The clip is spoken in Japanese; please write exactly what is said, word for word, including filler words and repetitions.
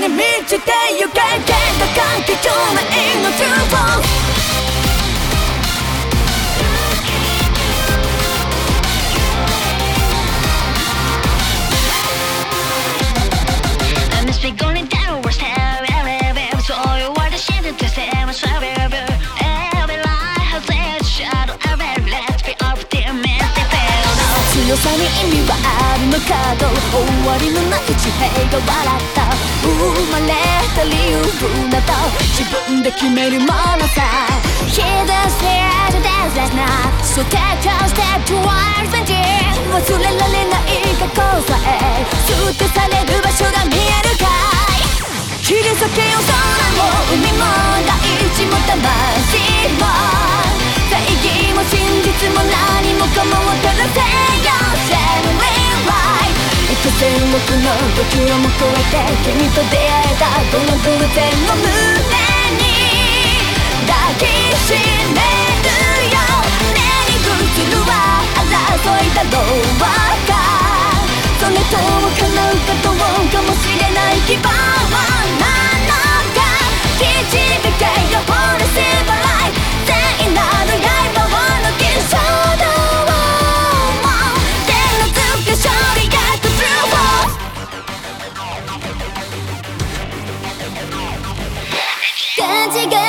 に満ちてゆけけた関係上の命を Going down, we're still everywhere. So you are the shit to say, I'm sorry. Every lie has its shadow. Every let's be up there, man. 強さに意味はあるのかと終わりのない地平が笑った生まれた理由など自分で決めるものさ Hidden stairs, dance last night. So take a step towards the dream. 忘れられない過去さえ捨て去れる場所が見えるかい切り裂けよ空も海も大地も魂も正義も真実も何もかもを照らせよ Genuine light 幾千億の度胸も超えて君と出会えたこの偶然を胸に抱きしめるよ目に映るは争いだろうかそれとも叶うかどうかもしれない希望なのか導けよ Holy Silver Light 聖なる刃を抜き衝動を手のつく勝利が The True Force 勘違い